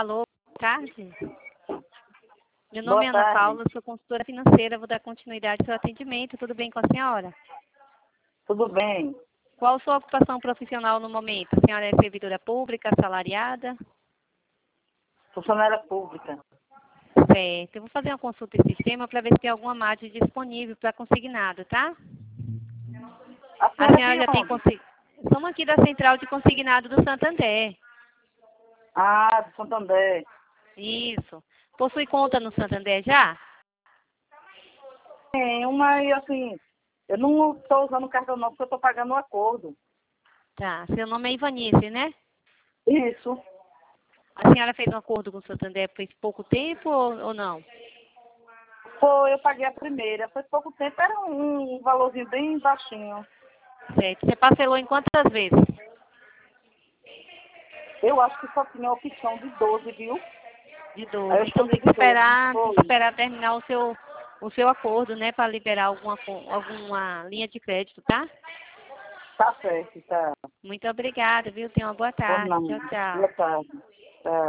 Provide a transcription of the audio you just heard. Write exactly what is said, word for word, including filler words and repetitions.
Alô, boa tarde. Meu Boa nome é Ana tarde. Paula, sou consultora financeira, vou dar continuidade ao seu atendimento. Tudo bem com a senhora? Tudo bem. Qual a sua ocupação profissional no momento? A senhora é servidora pública, assalariada? Funcionária pública. Certo. Eu vou fazer uma consulta em sistema para ver se tem alguma margem disponível para consignado, tá? A A senhora senhora de já tem onde? consignado? Somos aqui da Central de Consignado do Santander. Ah, de Santander. Isso. Possui conta no Santander já? Tem uma e assim, eu não estou usando o cartão não, porque eu estou pagando o acordo. Tá. Seu nome é Ivanice, né? Isso. A senhora fez um acordo com o Santander faz pouco tempo ou, ou não? Foi, eu paguei a primeira. Foi pouco tempo, era um, um valorzinho bem baixinho. Certo. Você parcelou em quantas vezes? Eu acho que só tinha a opção de doze, viu? De Aí doze. eu Então escolhi tem que de doze. esperar, tem Foi. que esperar terminar o seu, o seu acordo, né? Para liberar alguma, con- alguma linha de crédito, tá? Tá certo, tá. Muito obrigada, viu? Tenha uma boa Por tarde. nada. Tchau, tchau. Boa tarde. Tá.